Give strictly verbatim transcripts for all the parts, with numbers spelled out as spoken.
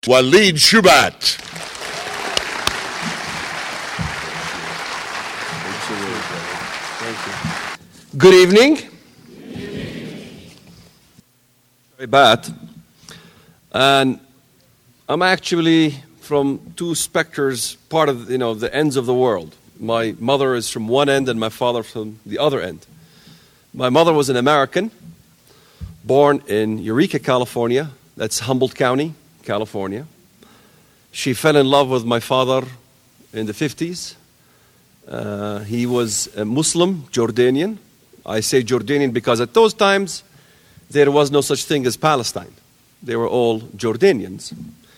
Waleed Shoebat. Good evening. Very bad. And I'm actually from two specters, part of, you know, the ends of the world. My mother is from one end and my father from the other end. My mother was an American, born in Eureka, California. That's Humboldt County, California. She fell in love with my father in the fifties. Uh, he was a Muslim, Jordanian. I say Jordanian because at those times, there was no such thing as Palestine. They were all Jordanians.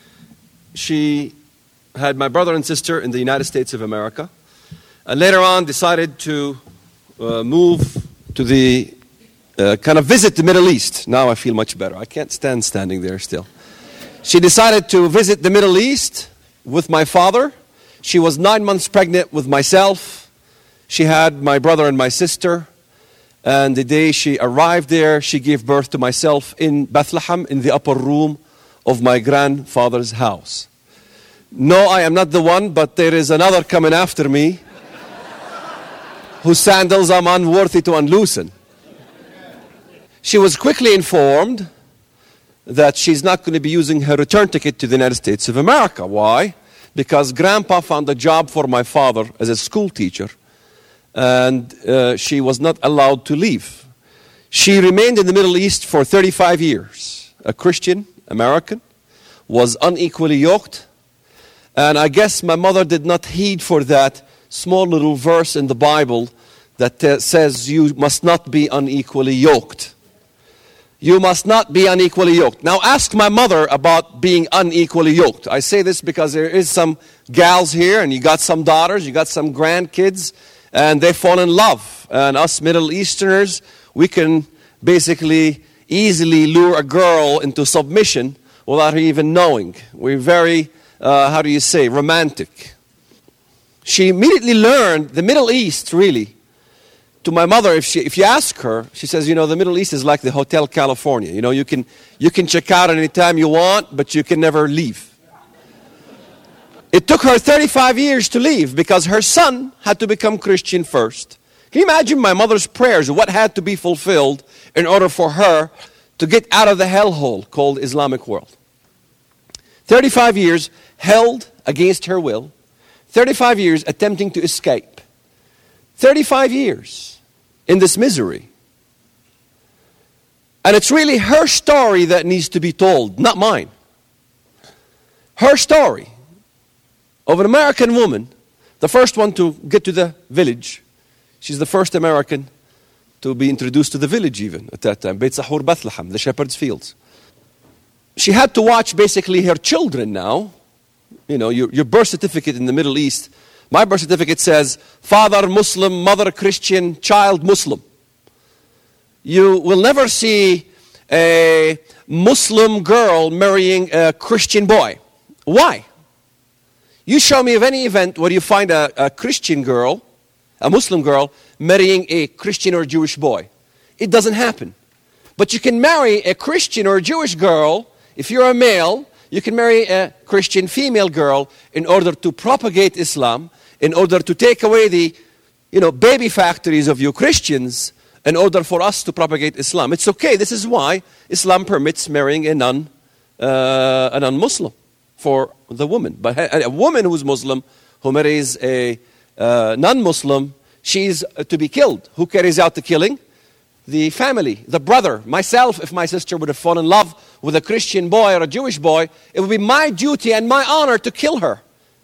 She had my brother and sister in the United States of America. And later on decided to uh, move to the, uh, kind of visit the Middle East. Now I feel much better. I can't stand standing there still. She decided to visit the Middle East with my father. She was nine months pregnant with myself. She had my brother and my sister. And the day she arrived there, she gave birth to myself in Bethlehem, in the upper room of my grandfather's house. No, I am not the one, but there is another coming after me whose sandals I'm unworthy to unloosen. She was quickly informed that she's not going to be using her return ticket to the United States of America. Why? Because Grandpa found a job for my father as a school teacher. And uh, she was not allowed to leave. She remained in the Middle East for thirty-five years. A Christian, American, was unequally yoked. And I guess my mother did not heed for that small little verse in the Bible that uh, says you must not be unequally yoked. You must not be unequally yoked. Now ask my mother about being unequally yoked. I say this because there is some gals here, and you got some daughters, you got some grandkids, and they fall in love. And us Middle Easterners, we can basically easily lure a girl into submission without her even knowing. We're very, uh, how do you say, romantic. She immediately learned the Middle East, really. To my mother, if she, if you ask her, she says, you know, the Middle East is like the Hotel California. You know, you can, you can check out anytime you want, but you can never leave. It took her thirty-five years to leave because her son had to become Christian first. Can you imagine my mother's prayers, what had to be fulfilled in order for her to get out of the hellhole called Islamic world? thirty-five years held against her will. thirty-five years attempting to escape. thirty-five years in this misery. And it's really her story that needs to be told, not mine. Her story. Of an American woman, the first one to get to the village. She's the first American to be introduced to the village even at that time. Beit Sahur, Bethlehem, the shepherd's fields. She had to watch basically her children now. You know, your, your birth certificate in the Middle East. My birth certificate says, father Muslim, mother Christian, child Muslim. You will never see a Muslim girl marrying a Christian boy. Why? You show me of any event where you find a, a Christian girl, a Muslim girl, marrying a Christian or Jewish boy. It doesn't happen. But you can marry a Christian or a Jewish girl. If you're a male, you can marry a Christian female girl in order to propagate Islam, in order to take away the, you know, baby factories of you Christians, in order for us to propagate Islam. It's okay. This is why Islam permits marrying a non, uh, a non-Muslim. For the woman. But a woman who's Muslim, who marries a uh, non-Muslim, she's to be killed. Who carries out the killing? The family, the brother. Myself, if my sister would have fallen in love with a Christian boy or a Jewish boy, it would be my duty and my honor to kill her.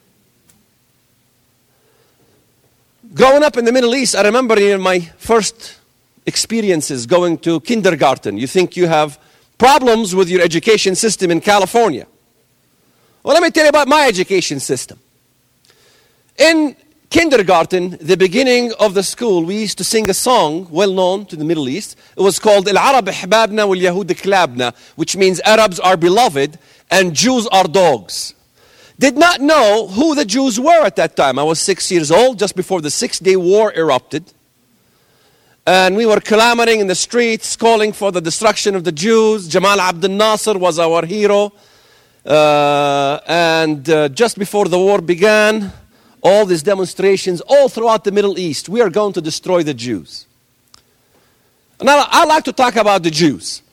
Growing up in the Middle East, I remember in my first experiences going to kindergarten. You think you have problems with your education system in California. Well, let me tell you about my education system. In kindergarten, the beginning of the school, we used to sing a song well known to the Middle East. It was called Al-Arab Ihbabna wal-Yahud Klabna, which means Arabs are beloved and Jews are dogs. Did not know who the Jews were at that time. I was six years old, just before the Six-Day War erupted. And we were clamoring in the streets, calling for the destruction of the Jews. Jamal Abdel Nasser was our hero. Uh, and uh, just before the war began, all these demonstrations all throughout the Middle East, we are going to destroy the Jews. And I, I like to talk about the Jews.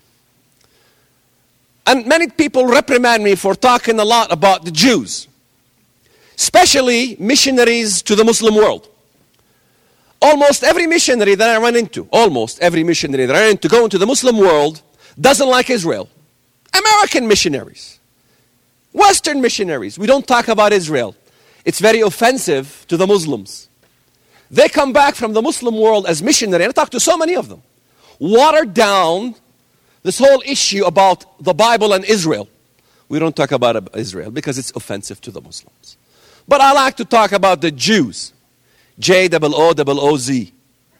And many people reprimand me for talking a lot about the Jews, especially missionaries to the Muslim world. Almost every missionary that I run into, almost every missionary that I run into going to the Muslim world doesn't like Israel. American missionaries, Western missionaries, we don't talk about Israel. It's very offensive to the Muslims. They come back from the Muslim world as missionaries, and I talk to so many of them, watered down this whole issue about the Bible and Israel. We don't talk about Israel because it's offensive to the Muslims. But I like to talk about the Jews. J O O O O Z.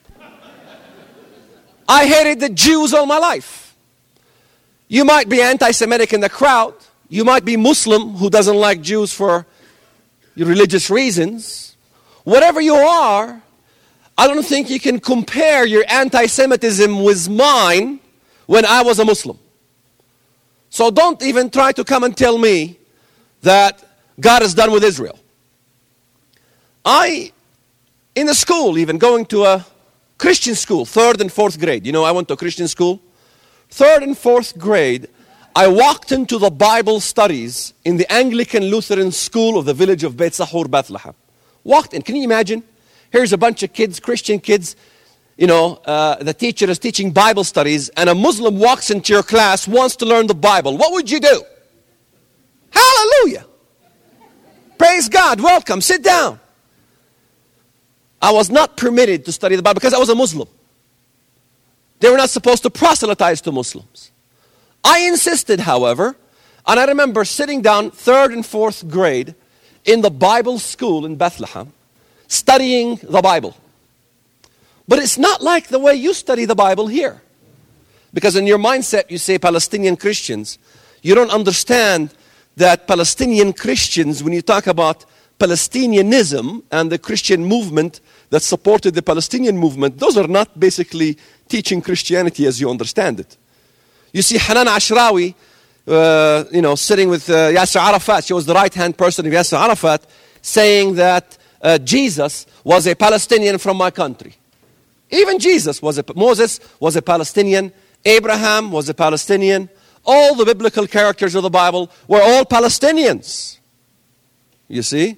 I hated the Jews all my life. You might be anti-Semitic in the crowd. You might be Muslim who doesn't like Jews for religious reasons. Whatever you are, I don't think you can compare your anti-Semitism with mine when I was a Muslim. So don't even try to come and tell me that God is done with Israel. I, in the school, even going to a Christian school, third and fourth grade. You know, I went to a Christian school. Third and fourth grade, I walked into the Bible studies in the Anglican Lutheran school of the village of Beit Sahur, Bethlehem. Walked in. Can you imagine? Here's a bunch of kids, Christian kids. You know, uh, the teacher is teaching Bible studies, and a Muslim walks into your class, wants to learn the Bible. What would you do? Hallelujah. Praise God. Welcome. Sit down. I was not permitted to study the Bible because I was a Muslim. They were not supposed to proselytize to Muslims. I insisted, however, and I remember sitting down third and fourth grade in the Bible school in Bethlehem, studying the Bible. But it's not like the way you study the Bible here. Because in your mindset, you say Palestinian Christians. You don't understand that Palestinian Christians, when you talk about Palestinianism and the Christian movement that supported the Palestinian movement, those are not basically teaching Christianity as you understand it. You see Hanan Ashrawi, uh, you know, sitting with uh, Yasser Arafat. She was the right-hand person of Yasser Arafat, saying that uh, Jesus was a Palestinian from my country. Even Jesus was a, Moses was a Palestinian. Abraham was a Palestinian. All the biblical characters of the Bible were all Palestinians. You see?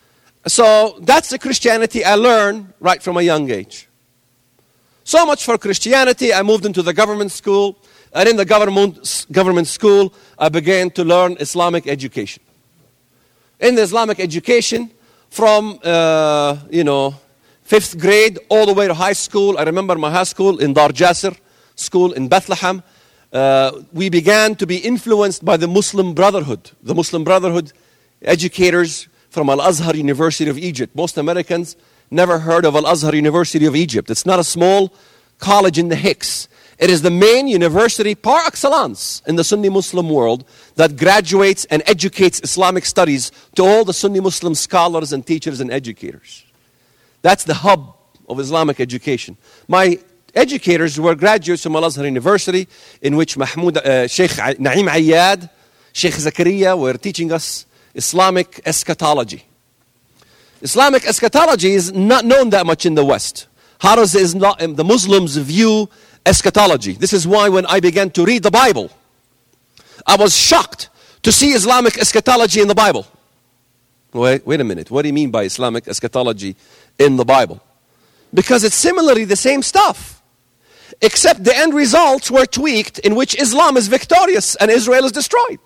So that's the Christianity I learned right from a young age. So much for Christianity. I moved into the government school. And in the government, government school, I began to learn Islamic education. In the Islamic education, from, uh, you know, fifth grade all the way to high school. I remember my high school in Dar Jasser school in Bethlehem. Uh, we began to be influenced by the Muslim Brotherhood. The Muslim Brotherhood educators from Al-Azhar University of Egypt. Most Americans never heard of Al-Azhar University of Egypt. It's not a small college in the Hicks. It is the main university par excellence in the Sunni Muslim world that graduates and educates Islamic studies to all the Sunni Muslim scholars and teachers and educators. That's the hub of Islamic education. My educators were graduates from Al-Azhar University, in which Mahmoud, uh, Sheikh Naim Ayyad, Sheikh Zakaria were teaching us Islamic eschatology. Islamic eschatology is not known that much in the West. How does the Muslims view eschatology? This is why when I began to read the Bible, I was shocked to see Islamic eschatology in the Bible. Wait, wait a minute. What do you mean by Islamic eschatology in the Bible? Because it's similarly the same stuff, except the end results were tweaked in which Islam is victorious and Israel is destroyed.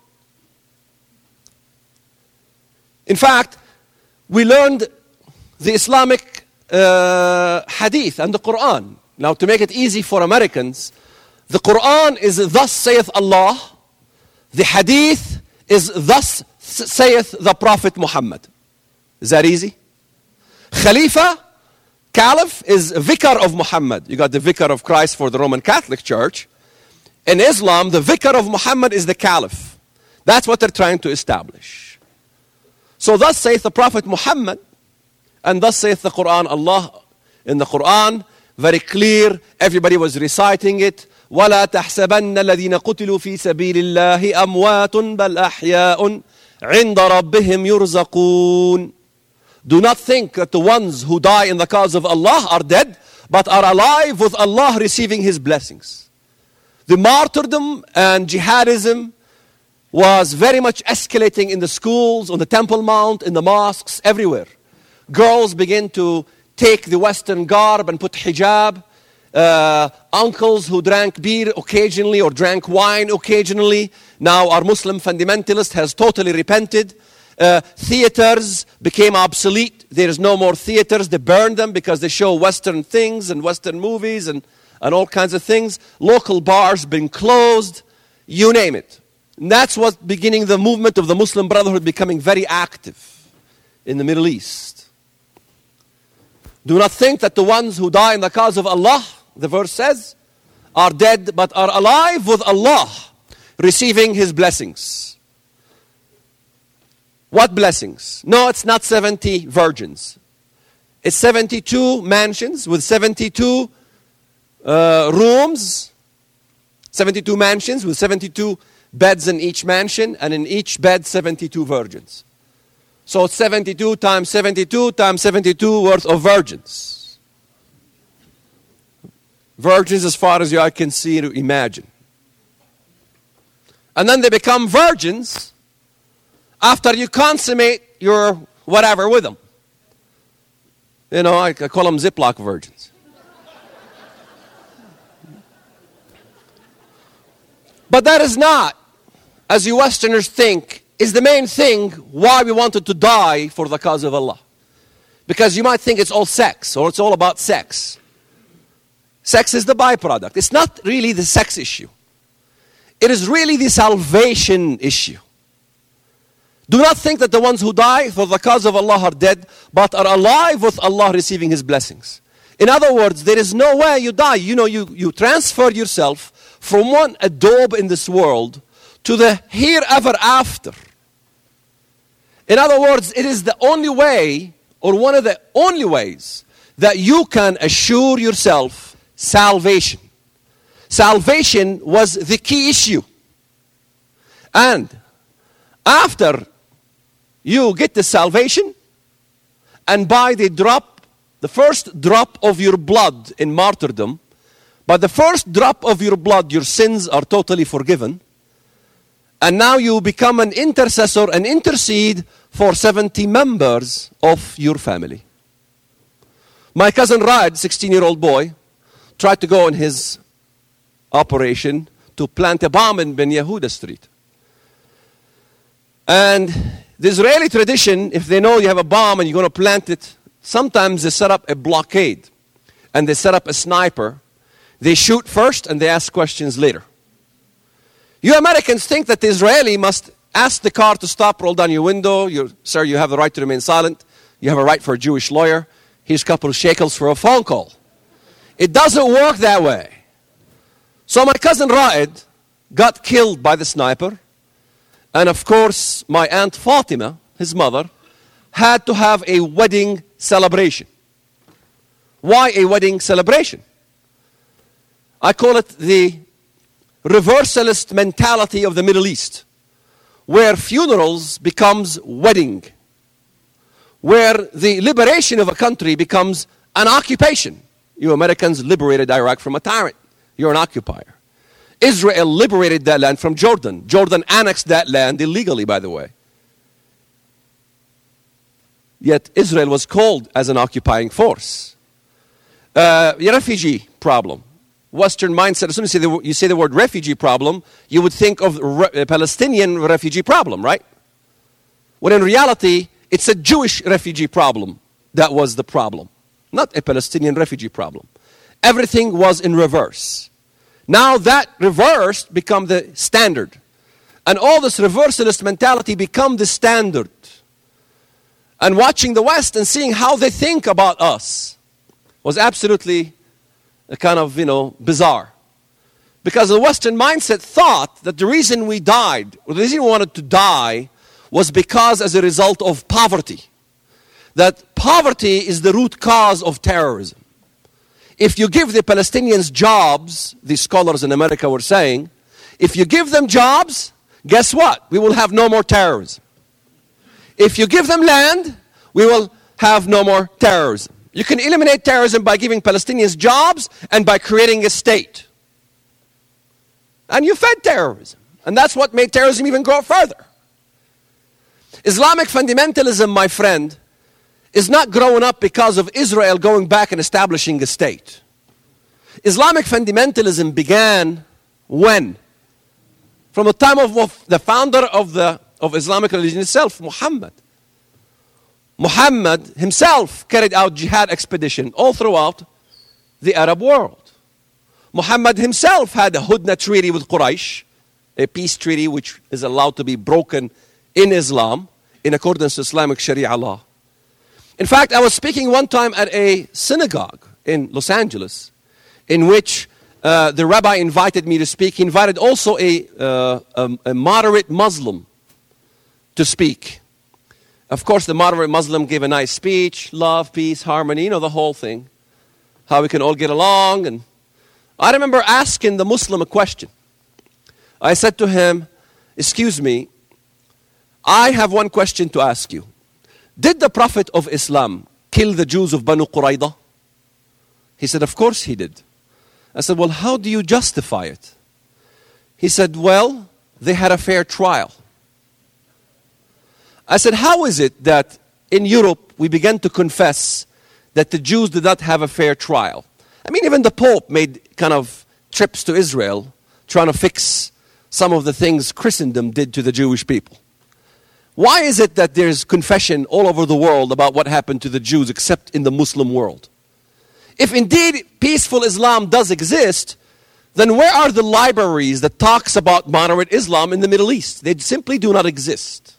In fact, we learned the Islamic uh, hadith and the Quran. Now, to make it easy for Americans, the Quran is thus saith Allah. The hadith is thus saith the Prophet Muhammad. Is that easy? Khalifa, Caliph, is vicar of Muhammad. You got the vicar of Christ for the Roman Catholic Church. In Islam, the vicar of Muhammad is the Caliph. That's what they're trying to establish. So thus saith the Prophet Muhammad, and thus saith the Quran. Allah in the Quran very clear. Everybody was reciting it. وَلَا تَحْسَبَنَّ الَّذِينَ قُتِلُوا فِي سَبِيلِ اللَّهِ أَمْوَاتٌ بَلْ أَحْيَاءٌ عِنْدَ رَبِّهِمْ يُرْزَقُونَ. Do not think that the ones who die in the cause of Allah are dead, but are alive with Allah receiving His blessings. The martyrdom and jihadism was very much escalating in the schools, on the Temple Mount, in the mosques, everywhere. Girls began to take the Western garb and put hijab. Uh, uncles who drank beer occasionally or drank wine occasionally now are Muslim fundamentalist, has totally repented. Uh, theaters became obsolete. There is no more theaters. They burned them because they show Western things and Western movies and, and all kinds of things. Local bars been closed. You name it. And that's what's beginning the movement of the Muslim Brotherhood becoming very active in the Middle East. Do not think that the ones who die in the cause of Allah, the verse says, are dead but are alive with Allah, receiving His blessings. What blessings? No, it's not seventy virgins. It's seventy-two mansions with seventy-two uh, rooms, seventy-two mansions with seventy-two beds in each mansion, and in each bed seventy-two virgins. So it's seventy-two times seventy-two times seventy-two worth of virgins. Virgins as far as you I can see to imagine. And then they become virgins after you consummate your whatever with them. You know, I, I call them Ziploc virgins. But that is not, as you Westerners think, is the main thing why we wanted to die for the cause of Allah. Because you might think it's all sex, or it's all about sex. Sex is the byproduct. It's not really the sex issue. It is really the salvation issue. Do not think that the ones who die for the cause of Allah are dead, but are alive with Allah receiving His blessings. In other words, there is no way you die. You know, you, you transfer yourself from one adobe in this world to the herever after. In other words, it is the only way, or one of the only ways, that you can assure yourself salvation. Salvation was the key issue. And after you get the salvation, and by the drop, the first drop of your blood in martyrdom, by the first drop of your blood, your sins are totally forgiven. And now you become an intercessor and intercede for seventy members of your family. My cousin Raed, sixteen-year-old boy, tried to go on his operation to plant a bomb in Ben Yehuda Street. And the Israeli tradition, if they know you have a bomb and you're going to plant it, sometimes they set up a blockade. And they set up a sniper. They shoot first and they ask questions later. You Americans think that the Israeli must ask the car to stop, roll down your window. You're, sir, you have the right to remain silent. You have a right for a Jewish lawyer. Here's a couple of shekels for a phone call. It doesn't work that way. So my cousin Raed got killed by the sniper. And of course, my Aunt Fatima, his mother, had to have a wedding celebration. Why a wedding celebration? I call it the reversalist mentality of the Middle East, where funerals becomes wedding, where the liberation of a country becomes an occupation. You Americans liberated Iraq from a tyrant. You're an occupier. Israel liberated that land from Jordan. Jordan annexed that land illegally, by the way. Yet Israel was called as an occupying force. Uh, refugee problem. Western mindset, as soon as you say, the, you say the word refugee problem, you would think of re- Palestinian refugee problem, right? When in reality, it's a Jewish refugee problem that was the problem, not a Palestinian refugee problem. Everything was in reverse. Now that reversed become the standard. And all this reversalist mentality become the standard. And watching the West and seeing how they think about us was absolutely a kind of, you know, bizarre. Because the Western mindset thought that the reason we died, or the reason we wanted to die, was because as a result of poverty. That poverty is the root cause of terrorism. if you give the Palestinians jobs, these scholars in America were saying, if you give them jobs, guess what? We will have no more terrorism. If you give them land, we will have no more terrorism. You can eliminate terrorism by giving Palestinians jobs and by creating a state. And you fed terrorism. And that's what made terrorism even grow further. Islamic fundamentalism, my friend, is not growing up because of Israel going back and establishing a state. Islamic fundamentalism began when? From the time of, of the founder of the of Islamic religion itself, Muhammad. Muhammad himself carried out jihad expedition all throughout the Arab world. Muhammad himself had a Hudna treaty with Quraysh, a peace treaty which is allowed to be broken in Islam in accordance to Islamic Sharia law. In fact, I was speaking one time at a synagogue in Los Angeles in which uh, the rabbi invited me to speak. He invited also a, uh, a, a moderate Muslim to speak. Of course, the moderate Muslim gave a nice speech, love, peace, harmony, you know, the whole thing. How we can all get along. And I remember asking the Muslim a question. I said to him, excuse me, I have one question to ask you. Did the Prophet of Islam kill the Jews of Banu Quraydah? He said, of course he did. I said, well, how do you justify it? He said, well, they had a fair trial. I said, how is it that in Europe we began to confess that the Jews did not have a fair trial? I mean, even the Pope made kind of trips to Israel trying to fix some of the things Christendom did to the Jewish people. Why is it that there's confession all over the world about what happened to the Jews except in the Muslim world? If indeed peaceful Islam does exist, then where are the libraries that talks about moderate Islam in the Middle East? They simply do not exist.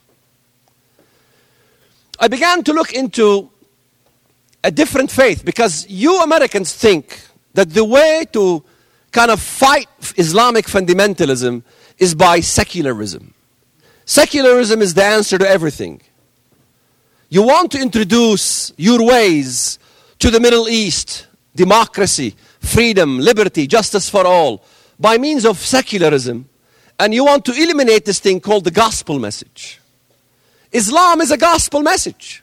I began to look into a different faith because you Americans think that the way to kind of fight Islamic fundamentalism is by secularism. Secularism is the answer to everything. You want to introduce your ways to the Middle East, democracy, freedom, liberty, justice for all, by means of secularism, and you want to eliminate this thing called the gospel message. Islam is a gospel message.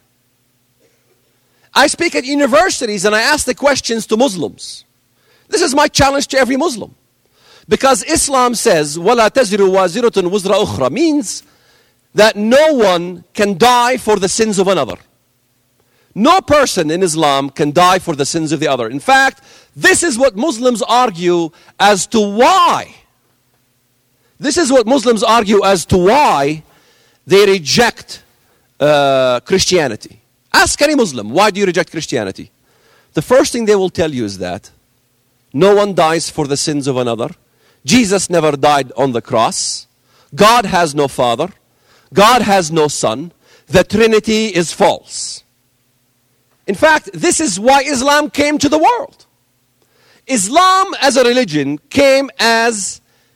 I speak at universities and I ask the questions to Muslims. This is my challenge to every Muslim. Because Islam says, وَلَا تَزِرُ وَازِرَةٌ وِزْرَ أُخْرَى, means that no one can die for the sins of another. No person in Islam can die for the sins of the other. In fact, this is what Muslims argue as to why. This is what Muslims argue as to why they reject uh, Christianity. Ask any Muslim, why do you reject Christianity? The first thing they will tell you is that no one dies for the sins of another. Jesus never died on the cross. God has no father. God has no son. The Trinity is false. In fact, this is why Islam came to the world. Islam as a religion came as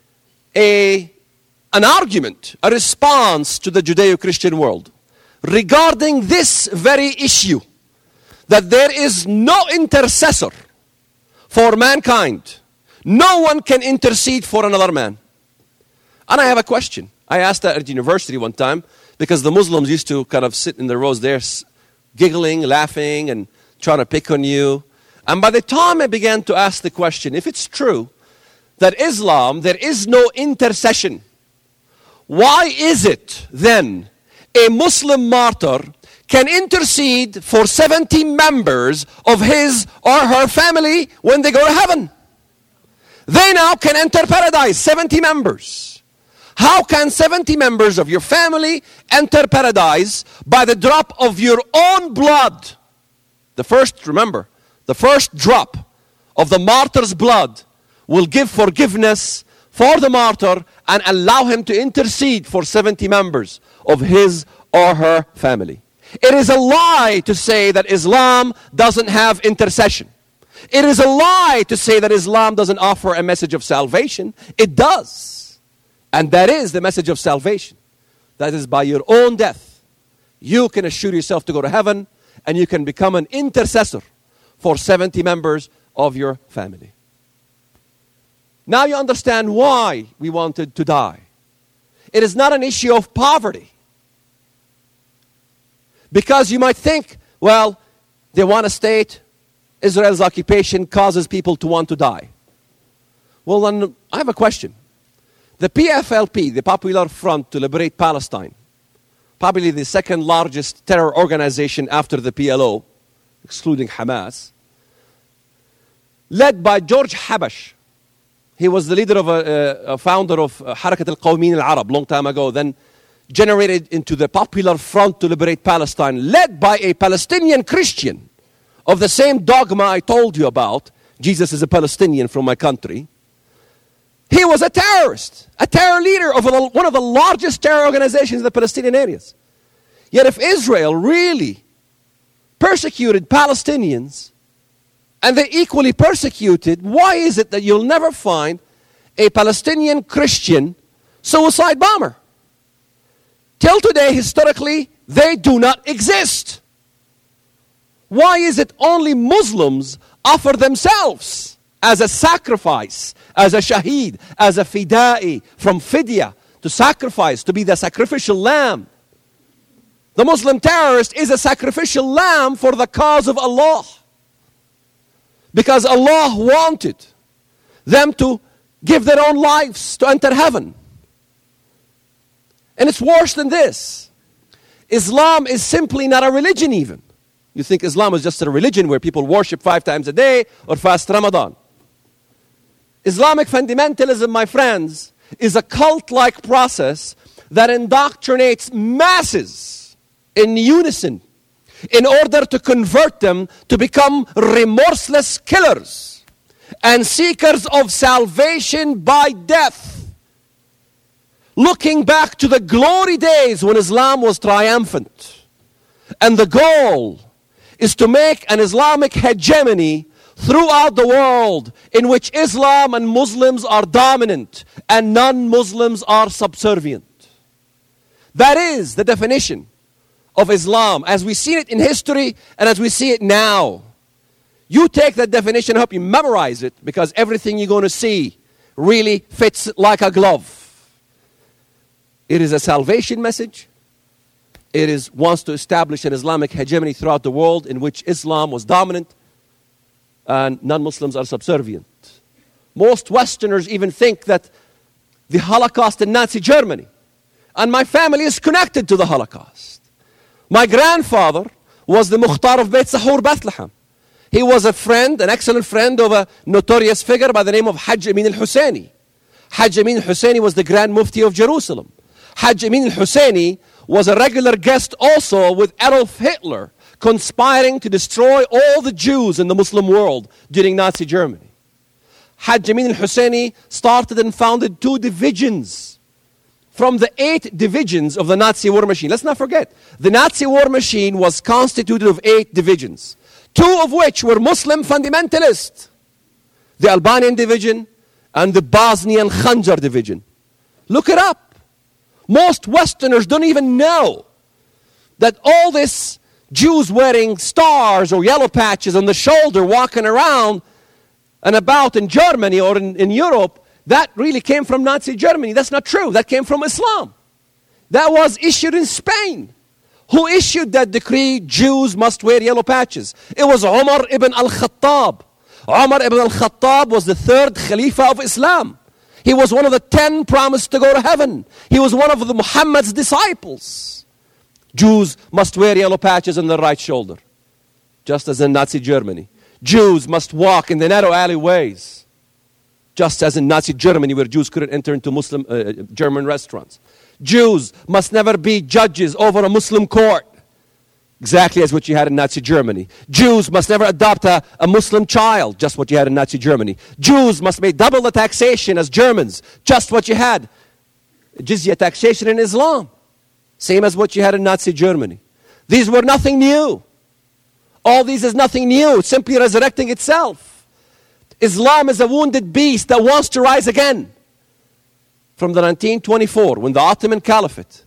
a, an argument, a response to the Judeo-Christian world regarding this very issue, that there is no intercessor for mankind. No one can intercede for another man. And I have a question. I asked that at university one time because the Muslims used to kind of sit in the rows there giggling, laughing, and trying to pick on you. And by the time I began to ask the question, if it's true that Islam, there is no intercession, why is it then a Muslim martyr can intercede for seventy members of his or her family when they go to heaven? They now can enter paradise, seventy members. How can seventy members of your family enter paradise? By the drop of your own blood. The first, remember, the first drop of the martyr's blood will give forgiveness for the martyr and allow him to intercede for seventy members of his or her family. It is a lie to say that Islam doesn't have intercession. It is a lie to say that Islam doesn't offer a message of salvation. It does. And that is the message of salvation. That is by your own death. You can assure yourself to go to heaven and you can become an intercessor for seventy members of your family. Now you understand why we wanted to die. It is not an issue of poverty. Because you might think, well, they want a state. Israel's occupation causes people to want to die. Well, then I have a question. The P F L P, the Popular Front to Liberate Palestine, probably the second largest terror organization after the P L O, excluding Hamas, led by George Habash. He was the leader of a, a founder of Harakat al-Qawmin al-Arab long time ago, then generated into the Popular Front to Liberate Palestine, led by a Palestinian Christian of the same dogma I told you about. Jesus is a Palestinian from my country. He was a terrorist, a terror leader of one of the largest terror organizations in the Palestinian areas. Yet if Israel really persecuted Palestinians, and they equally persecuted, why is it that you'll never find a Palestinian Christian suicide bomber? Till today, historically, they do not exist. Why is it only Muslims offer themselves as a sacrifice, as a shaheed, as a fida'i, from fidya, to sacrifice, to be the sacrificial lamb? The Muslim terrorist is a sacrificial lamb for the cause of Allah. Because Allah wanted them to give their own lives to enter heaven. And it's worse than this. Islam is simply not a religion even. You think Islam is just a religion where people worship five times a day or fast Ramadan. Islamic fundamentalism, my friends, is a cult-like process that indoctrinates masses in unison in order to convert them to become remorseless killers and seekers of salvation by death, looking back to the glory days when Islam was triumphant. And the goal is to make an Islamic hegemony throughout the world in which Islam and Muslims are dominant and non-Muslims are subservient. That is the definition of Islam as we see it in history and as we see it now. You take that definition, I hope you memorize it, because everything you're going to see really fits like a glove. It is a salvation message. It is wants to establish an Islamic hegemony throughout the world in which Islam was dominant and non-Muslims are subservient. Most Westerners even think that the Holocaust in Nazi Germany, and my family is connected to the Holocaust. My grandfather was the Mukhtar of Beit Sahur, Bethlehem. He was a friend, an excellent friend of a notorious figure by the name of Hajj Amin al-Husseini. Hajj Amin al-Husseini was the Grand Mufti of Jerusalem. Hajj Amin al-Husseini was a regular guest also with Adolf Hitler, conspiring to destroy all the Jews in the Muslim world during Nazi Germany. Hajj Amin al-Husseini started and founded two divisions from the eight divisions of the Nazi war machine. Let's not forget, the Nazi war machine was constituted of eight divisions, two of which were Muslim fundamentalists, the Albanian division and the Bosnian Khanjar division. Look it up. Most Westerners don't even know that all this Jews wearing stars or yellow patches on the shoulder walking around and about in Germany or in, in Europe, that really came from Nazi Germany. That's not true. That came from Islam. That was issued in Spain. Who issued that decree, Jews must wear yellow patches? It was Umar ibn al-Khattab. Umar ibn al-Khattab was the third Khalifa of Islam. He was one of the ten promised to go to heaven. He was one of the Muhammad's disciples. Jews must wear yellow patches on their right shoulder, just as in Nazi Germany. Jews must walk in the narrow alleyways, just as in Nazi Germany, where Jews couldn't enter into Muslim uh, German restaurants. Jews must never be judges over a Muslim court, exactly as what you had in Nazi Germany. Jews must never adopt a, a Muslim child, just what you had in Nazi Germany. Jews must pay double the taxation as Germans, just what you had. Jizya taxation in Islam, same as what you had in Nazi Germany. These were nothing new. All these is nothing new. It's simply resurrecting itself. Islam is a wounded beast that wants to rise again. From the nineteen twenty-four, when the Ottoman Caliphate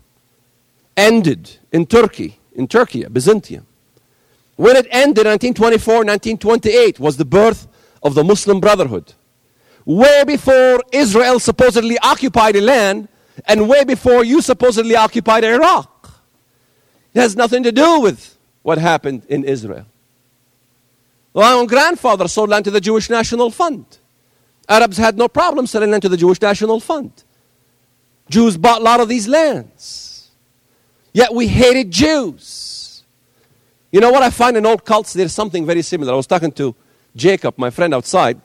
ended in Turkey, in Turkey, Byzantium. When it ended in nineteen twenty-four, nineteen twenty-eight was the birth of the Muslim Brotherhood. Way before Israel supposedly occupied a land, and way before you supposedly occupied Iraq. It has nothing to do with what happened in Israel. My own grandfather sold land to the Jewish National Fund. Arabs had no problem selling land to the Jewish National Fund. Jews bought a lot of these lands. Yet we hated Jews. You know what I find in old cults? There's something very similar. I was talking to Jacob, my friend outside,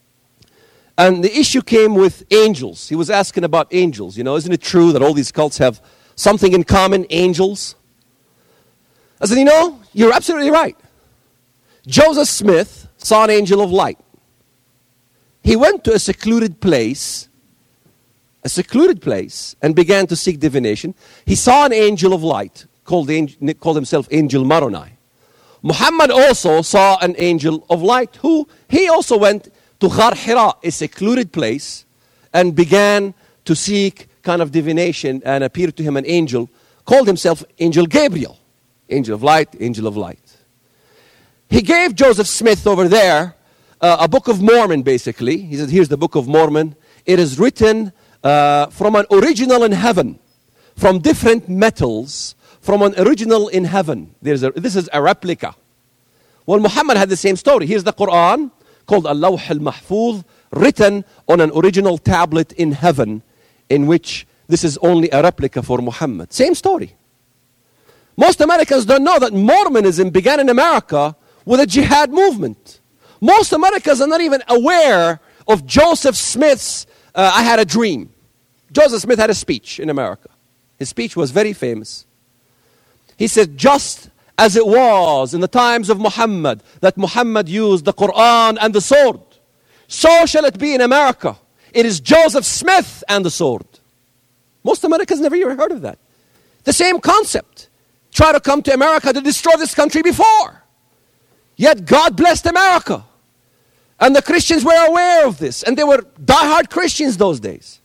and the issue came with angels. He was asking about angels. You know, isn't it true that all these cults have something in common, angels? I said, you know, you're absolutely right. Joseph Smith saw an angel of light. He went to a secluded place, a secluded place, and began to seek divination. He saw an angel of light, called, the, called himself Angel Moroni. Muhammad also saw an angel of light, who he also went to Ghar Hira, a secluded place, and began to seek kind of divination, and appeared to him an angel, called himself Angel Gabriel. Angel of light, angel of light. He gave Joseph Smith over there uh, a Book of Mormon, basically. He said, here's the Book of Mormon. It is written uh, from an original in heaven, from different metals, from an original in heaven. There's a, this is a replica. Well, Muhammad had the same story. Here's the Quran, called Al-Lawh al-Mahfuz, written on an original tablet in heaven, in which this is only a replica for Muhammad. Same story. Most Americans don't know that Mormonism began in America with a jihad movement. Most Americans are not even aware of Joseph Smith's, uh, I had a dream. Joseph Smith had a speech in America. His speech was very famous. He said, just as it was in the times of Muhammad, that Muhammad used the Quran and the sword, so shall it be in America. It is Joseph Smith and the sword. Most Americans never even heard of that. The same concept. Try to come to America to destroy this country before. Yet God blessed America. And the Christians were aware of this. And they were diehard Christians those days.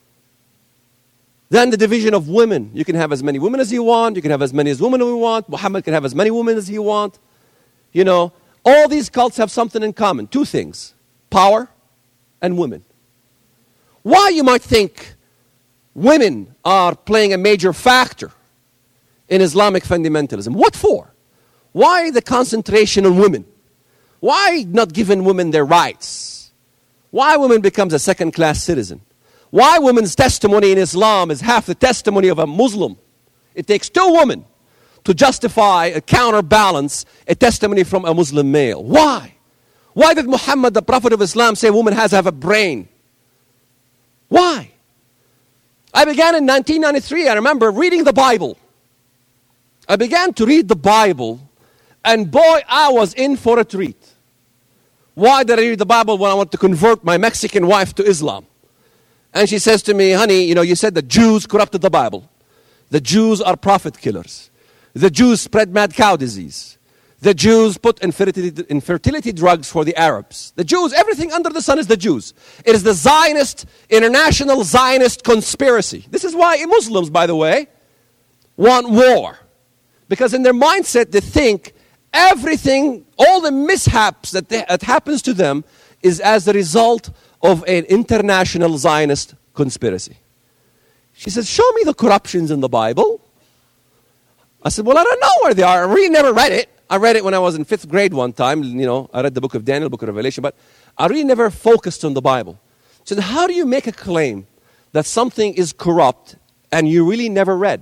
Then the division of women. You can have as many women as you want. You can have as many as women as you want. Muhammad can have as many women as he wants. You know, all these cults have something in common. Two things. Power and women. Why, you might think, women are playing a major factor in Islamic fundamentalism. What for? Why the concentration on women? Why not giving women their rights? Why women becomes a second-class citizen? Why women's testimony in Islam is half the testimony of a Muslim? It takes two women to justify a counterbalance a testimony from a Muslim male. Why? Why did Muhammad, the Prophet of Islam, say a woman has to have a brain? Why? I began in nineteen ninety-three, I remember, reading the Bible. I began to read the Bible, and boy, I was in for a treat. Why did I read the Bible? When I wanted to convert my Mexican wife to Islam. And she says to me, honey, you know, you said the Jews corrupted the Bible. The Jews are prophet killers. The Jews spread mad cow disease. The Jews put infertility, infertility drugs for the Arabs. The Jews, everything under the sun is the Jews. It is the Zionist, international Zionist conspiracy. This is why Muslims, by the way, want war. Because in their mindset, they think everything, all the mishaps that, they, that happens to them is as a result of an international Zionist conspiracy. She says, show me the corruptions in the Bible. I said, well, I don't know where they are. I really never read it. I read it when I was in fifth grade one time. You know, I read the book of Daniel, book of Revelation, but I really never focused on the Bible. So how do you make a claim that something is corrupt and you really never read?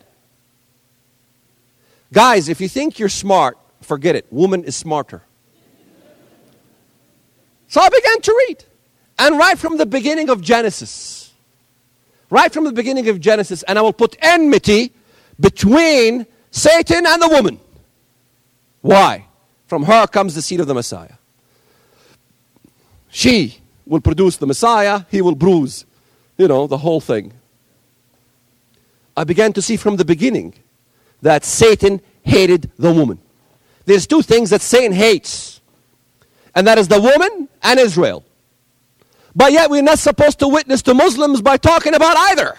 Guys, if you think you're smart, forget it. Woman is smarter. So I began to read. And right from the beginning of Genesis, right from the beginning of Genesis, and I will put enmity between Satan and the woman. Why? From her comes the seed of the Messiah. She will produce the Messiah, he will bruise, you know, the whole thing. I began to see from the beginning that Satan hated the woman. There's two things that Satan hates, and that is the woman and Israel. But yet we're not supposed to witness to Muslims by talking about either.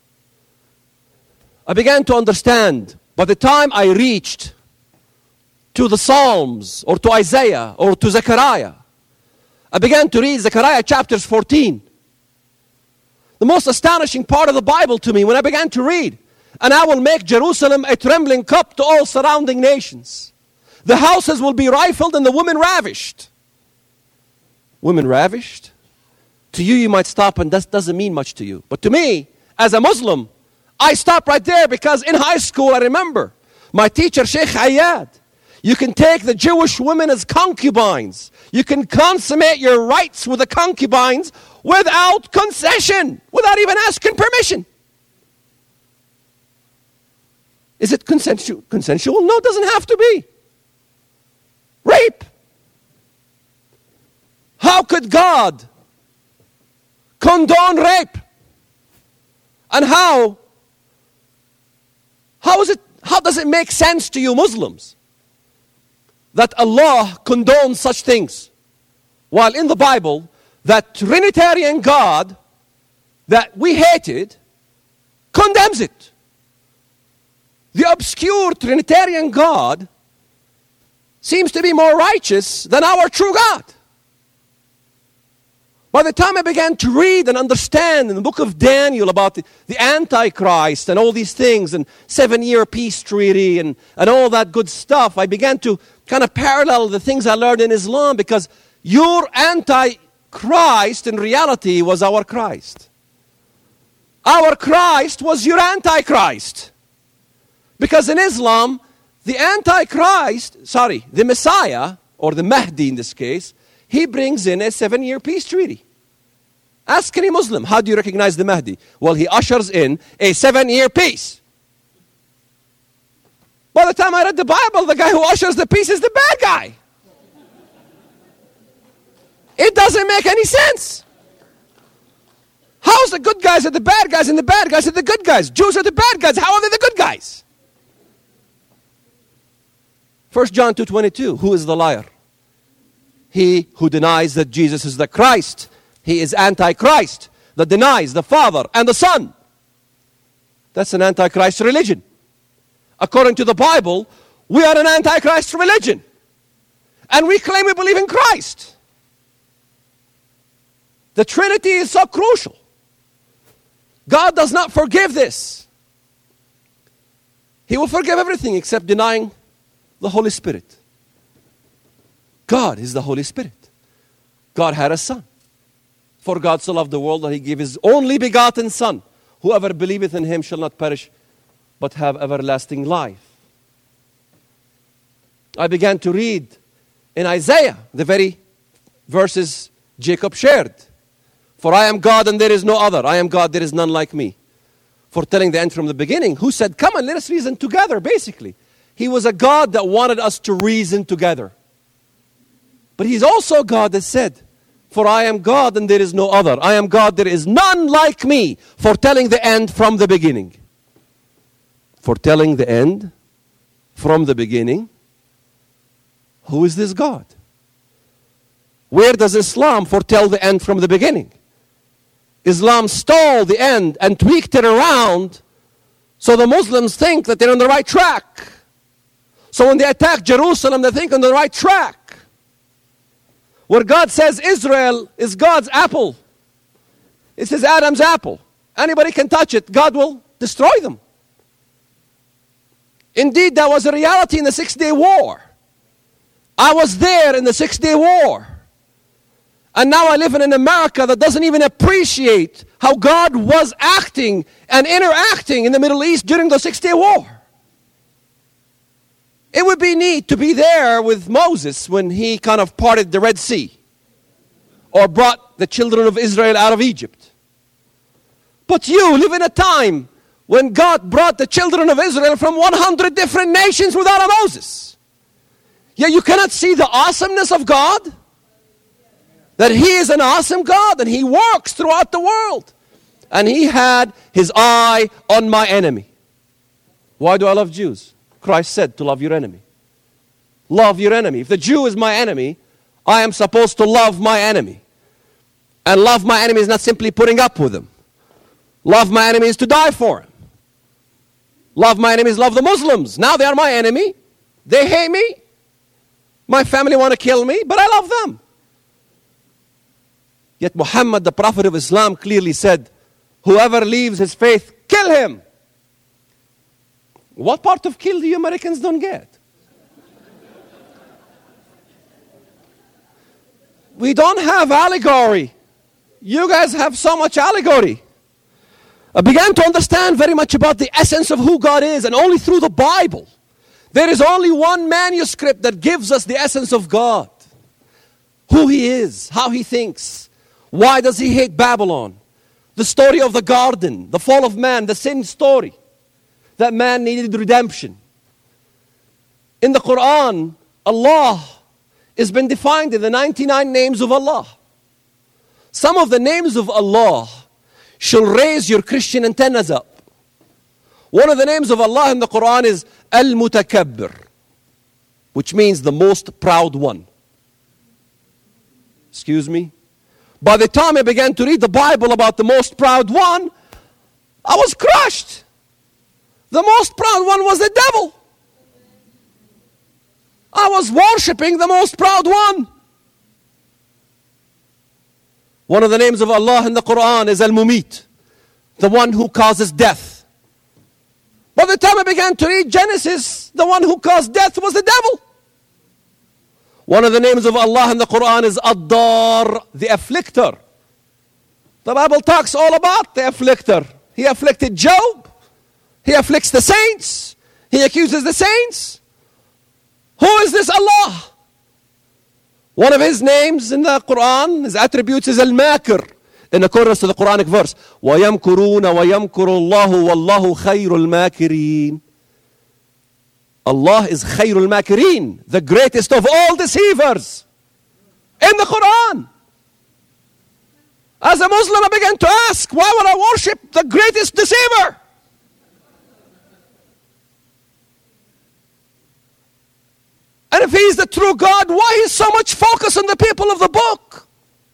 I began to understand. By the time I reached to the Psalms or to Isaiah or to Zechariah. I began to read Zechariah chapters fourteen. The most astonishing part of the Bible to me when I began to read. And I will make Jerusalem a trembling cup to all surrounding nations. The houses will be rifled and the women ravished. Women ravished? To you, you might stop and that doesn't mean much to you. But to me, as a Muslim, I stop right there because in high school, I remember my teacher, Sheikh Ayyad, you can take the Jewish women as concubines. You can consummate your rights with the concubines without concession, without even asking permission. Is it consensual? Consensual? No, it doesn't have to be. Rape. How could God condone rape? And how? How is it? How does it make sense to you Muslims that Allah condones such things? While in the Bible, that Trinitarian God that we hated condemns it. The obscure Trinitarian God seems to be more righteous than our true God. By the time I began to read and understand in the book of Daniel about the, the Antichrist and all these things and seven-year peace treaty and, and all that good stuff, I began to kind of parallel the things I learned in Islam, because your Antichrist in reality was our Christ. Our Christ was your Antichrist. Because in Islam, the Antichrist, sorry, the Messiah, or the Mahdi in this case, he brings in a seven-year peace treaty. Ask any Muslim, how do you recognize the Mahdi? Well, he ushers in a seven-year peace. By the time I read the Bible, the guy who ushers the peace is the bad guy. It doesn't make any sense. How's the good guys are the bad guys and the bad guys are the good guys? Jews are the bad guys. How are they the good guys? First John two twenty-two, who is the liar? He who denies that Jesus is the Christ. He is Antichrist, that denies the Father and the Son. That's an Antichrist religion. According to the Bible, we are an Antichrist religion. And we claim we believe in Christ. The Trinity is so crucial. God does not forgive this. He will forgive everything except denying the Holy Spirit. God is the Holy Spirit. God had a son. For God so loved the world that he gave his only begotten Son. Whoever believeth in him shall not perish, but have everlasting life. I began to read in Isaiah the very verses Jacob shared. For I am God and there is no other. I am God, there is none like me. Foretelling the end from the beginning. Who said, come and let us reason together, basically. He was a God that wanted us to reason together. But he's also a God that said, for I am God and there is no other. I am God, there is none like me. Foretelling the end from the beginning. Foretelling the end from the beginning. Who is this God? Where does Islam foretell the end from the beginning? Islam stole the end and tweaked it around so the Muslims think that they're on the right track. So when they attack Jerusalem, they think on the right track. Where God says Israel is God's apple. It says Adam's apple. Anybody can touch it. God will destroy them. Indeed, that was a reality in the Six-Day War. I was there in the Six-Day War. And now I live in an America that doesn't even appreciate how God was acting and interacting in the Middle East during the Six-Day War. It would be neat to be there with Moses when he kind of parted the Red Sea or brought the children of Israel out of Egypt. But you live in a time when God brought the children of Israel from one hundred different nations without a Moses. Yet you cannot see the awesomeness of God. That he is an awesome God and he works throughout the world. And he had his eye on my enemy. Why do I love Jews? Christ said to love your enemy. Love your enemy. If the Jew is my enemy, I am supposed to love my enemy. And love my enemy is not simply putting up with him. Love my enemy is to die for him. Love my enemies, love the Muslims. Now they are my enemy. They hate me. My family want to kill me, but I love them. Yet Muhammad, the Prophet of Islam, clearly said, whoever leaves his faith, kill him. What part of kill do you Americans don't get? We don't have allegory. You guys have so much allegory. I began to understand very much about the essence of who God is, and only through the Bible. There is only one manuscript that gives us the essence of God. Who He is, how He thinks. Why does He hate Babylon? The story of the garden, the fall of man, the sin story. That man needed redemption. In the Quran, Allah has been defined in the ninety-nine names of Allah. Some of the names of Allah shall raise your Christian antennas up. One of the names of Allah in the Quran is Al-Mutakabbir, which means the most proud one. Excuse me? By the time I began to read the Bible about the most proud one, I was crushed. The most proud one was the devil. I was worshipping the most proud one. One of the names of Allah in the Quran is Al-Mumit, the one who causes death. By the time I began to read Genesis, the one who caused death was the devil. One of the names of Allah in the Quran is Ad-Dar, the afflictor. The Bible talks all about the afflictor. He afflicted Job. He afflicts the saints. He accuses the saints. Who is this Allah? One of His names in the Quran, His attributes is Al-Makir, in accordance to the Quranic verse. وَيَمْكُرُونَ وَيَمْكُرُ اللَّهُ وَاللَّهُ خَيْرُ الْمَاكِرِينَ. Allah is خَيْرُ الْمَاكِرِينَ, the greatest of all deceivers. In the Quran. As a Muslim, I began to ask, why would I worship the greatest deceiver? And if He is the true God, why is so much focus on the people of the book?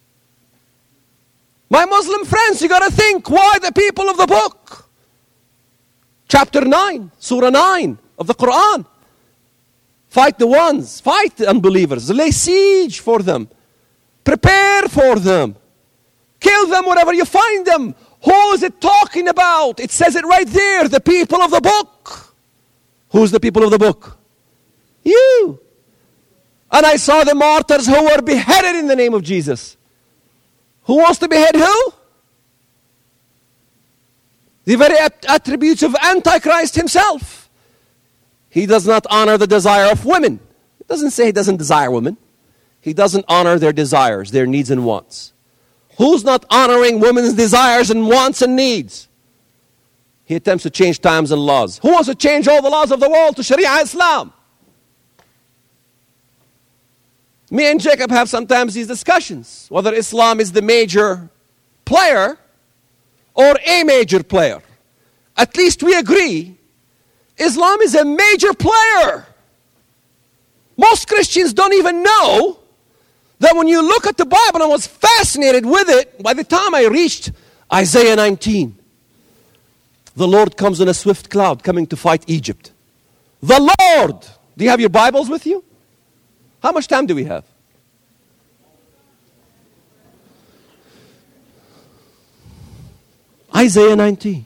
My Muslim friends, you got to think, why the people of the book? Chapter nine, Surah nine of the Quran. Fight the ones, fight the unbelievers, lay siege for them, prepare for them, kill them wherever you find them. Who is it talking about? It says it right there, the people of the book. Who's the people of the book? You. And I saw the martyrs who were beheaded in the name of Jesus. Who wants to behead who? The very attributes of Antichrist himself. He does not honor the desire of women. It doesn't say He doesn't desire women. He doesn't honor their desires, their needs and wants. Who's not honoring women's desires and wants and needs? He attempts to change times and laws. Who wants to change all the laws of the world to Sharia Islam? Me and Jacob have sometimes these discussions, whether Islam is the major player or a major player. At least we agree, Islam is a major player. Most Christians don't even know that when you look at the Bible, I was fascinated with it. By the time I reached Isaiah nineteen, the Lord comes in a swift cloud coming to fight Egypt. The Lord! Do you have your Bibles with you? How much time do we have? Isaiah nineteen.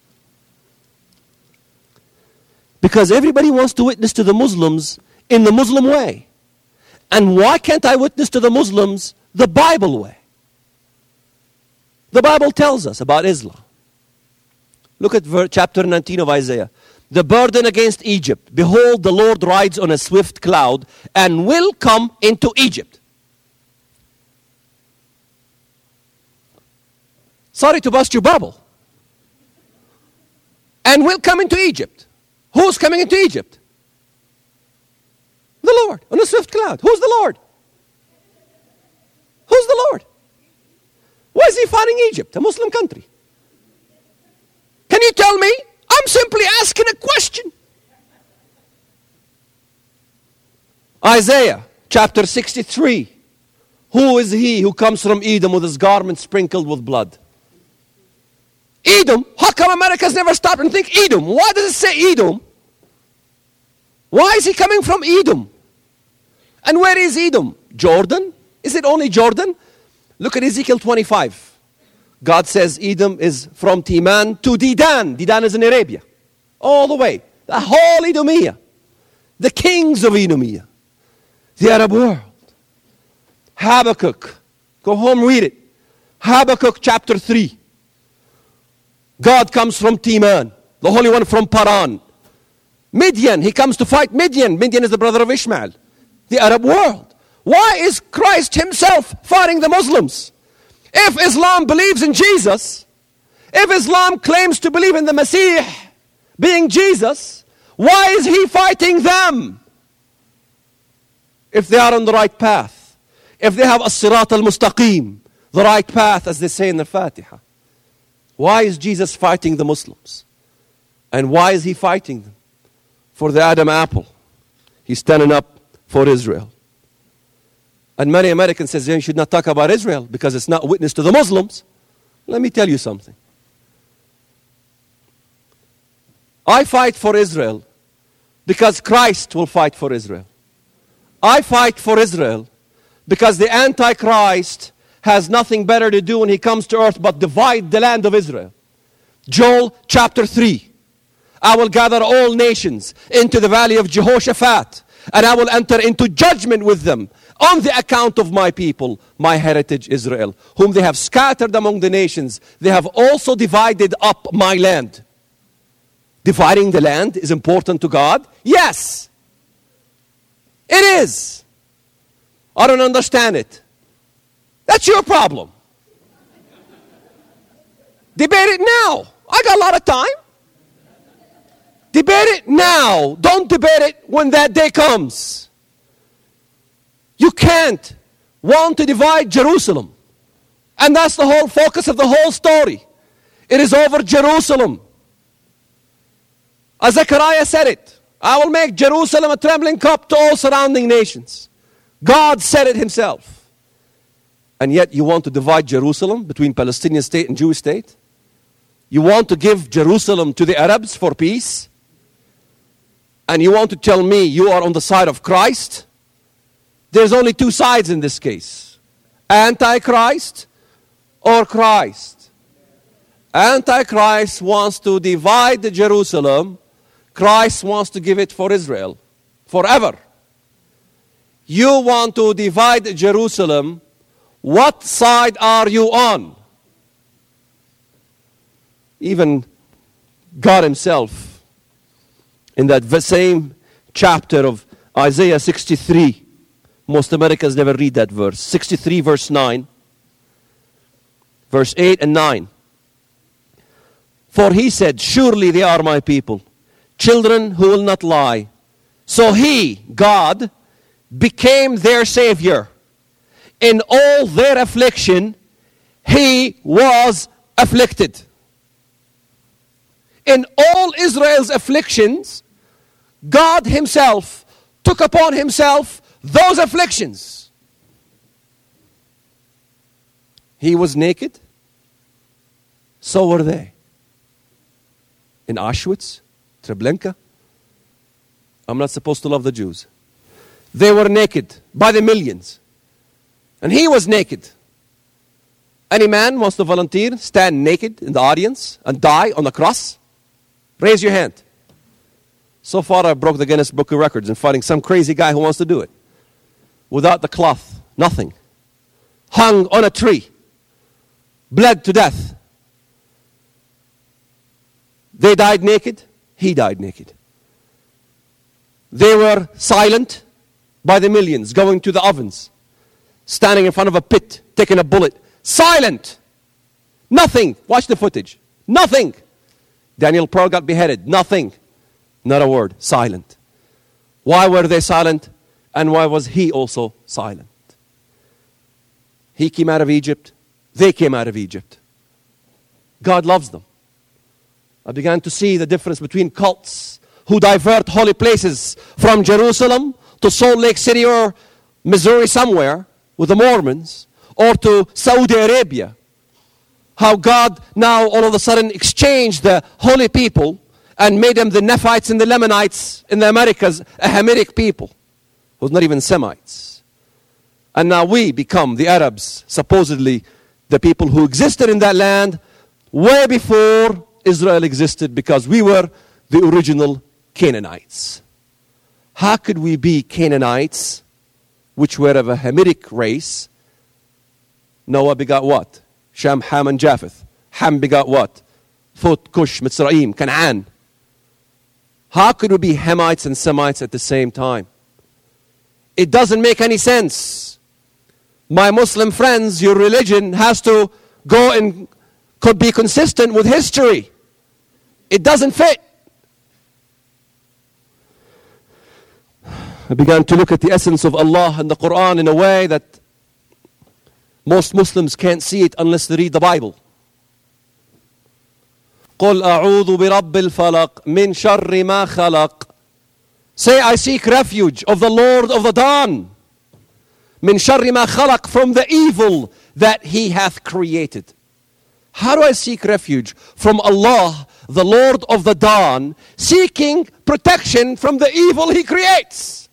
Because everybody wants to witness to the Muslims in the Muslim way. And why can't I witness to the Muslims the Bible way? The Bible tells us about Islam. Look at verse, chapter nineteen of Isaiah. The burden against Egypt. Behold, the Lord rides on a swift cloud and will come into Egypt. Sorry to bust your bubble. And will come into Egypt. Who's coming into Egypt? The Lord on a swift cloud. Who's the Lord? Who's the Lord? Why is He fighting Egypt, a Muslim country? Can you tell me? I'm simply asking a question. Isaiah chapter sixty-three. Who is he who comes from Edom with his garments sprinkled with blood? Edom? How come America's never stopped and think Edom? Why does it say Edom? Why is he coming from Edom? And where is Edom? Jordan? Is it only Jordan? Look at Ezekiel twenty-five. God says Edom is from Teman to Dedan. Dedan is in Arabia. All the way. The whole Edomia. The kings of Edomia. The Arab world. Habakkuk. Go home, read it. Habakkuk chapter three. God comes from Teman. The Holy One from Paran. Midian. He comes to fight Midian. Midian is the brother of Ishmael. The Arab world. Why is Christ himself fighting the Muslims? If Islam believes in Jesus, if Islam claims to believe in the Messiah being Jesus, why is he fighting them? If they are on the right path, if they have as-sirat al-mustaqim, the right path as they say in the Fatiha, why is Jesus fighting the Muslims? And why is he fighting them? For the Adam apple. He's standing up for Israel. And many Americans say, you should not talk about Israel because it's not a witness to the Muslims. Let me tell you something. I fight for Israel because Christ will fight for Israel. I fight for Israel because the Antichrist has nothing better to do when he comes to earth but divide the land of Israel. Joel chapter three. I will gather all nations into the valley of Jehoshaphat, and I will enter into judgment with them on the account of my people, my heritage Israel, whom they have scattered among the nations. They have also divided up my land. Dividing the land is important to God? Yes. It is. I don't understand it. That's your problem. Debate it now. I got a lot of time. Debate it now. Don't debate it when that day comes. You can't want to divide Jerusalem. And that's the whole focus of the whole story. It is over Jerusalem. As Zechariah said it, I will make Jerusalem a trembling cup to all surrounding nations. God said it himself. And yet you want to divide Jerusalem between Palestinian state and Jewish state? You want to give Jerusalem to the Arabs for peace? And you want to tell me you are on the side of Christ? There's only two sides in this case. Antichrist or Christ. Antichrist wants to divide the Jerusalem. Christ wants to give it for Israel forever. You want to divide Jerusalem. What side are you on? Even God himself, in that same chapter of Isaiah sixty-three, most Americans never read that verse. sixty-three verse nine. Verse eight and nine. For he said, surely they are my people, children who will not lie. So he, God, became their Savior. In all their affliction, he was afflicted. In all Israel's afflictions, God himself took upon himself those afflictions. He was naked. So were they. In Auschwitz, Treblinka. I'm not supposed to love the Jews. They were naked by the millions. And he was naked. Any man wants to volunteer, stand naked in the audience and die on the cross? Raise your hand. So far I broke the Guinness Book of Records in fighting some crazy guy who wants to do it. Without the cloth, nothing. Hung on a tree. Bled to death. They died naked. He died naked. They were silent by the millions, going to the ovens, standing in front of a pit, taking a bullet. Silent. Nothing. Watch the footage. Nothing. Daniel Pearl got beheaded. Nothing. Not a word. Silent. Why were they silent? And why was he also silent? He came out of Egypt. They came out of Egypt. God loves them. I began to see the difference between cults who divert holy places from Jerusalem to Salt Lake City or Missouri somewhere with the Mormons, or to Saudi Arabia. How God now all of a sudden exchanged the holy people and made them the Nephites and the Lamanites in the Americas, a Hamitic people. was not even Semites. And now we become the Arabs, supposedly the people who existed in that land way before Israel existed, because we were the original Canaanites. How could we be Canaanites, which were of a Hamitic race? Noah begot what? Shem, Ham, and Japheth. Ham begot what? Phut, Cush, Mitzrayim, Canaan. How could we be Hamites and Semites at the same time? It doesn't make any sense. My Muslim friends, your religion has to go and could be consistent with history. It doesn't fit. I began to look at the essence of Allah and the Quran in a way that most Muslims can't see it unless they read the Bible. قُلْ أَعُوذُ بِرَبِّ الْفَلَقِ مِنْ شَرِّ مَا خَلَقِ. Say, I seek refuge of the Lord of the dawn. مِنْ شَرِّ مَا خَلَقِ, from the evil that He hath created. How do I seek refuge from Allah, the Lord of the dawn, seeking protection from the evil He creates?